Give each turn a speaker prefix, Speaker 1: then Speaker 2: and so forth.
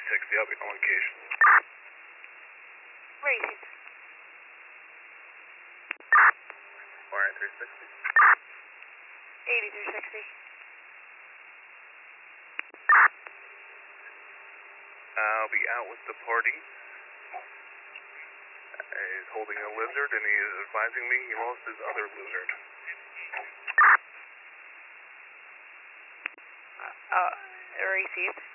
Speaker 1: 360, I'll be on location.
Speaker 2: Racing.
Speaker 1: Wire 360.
Speaker 2: 8360.
Speaker 1: I'll be out with the party. He's holding a lizard and he is advising me he lost his other lizard.
Speaker 2: Received.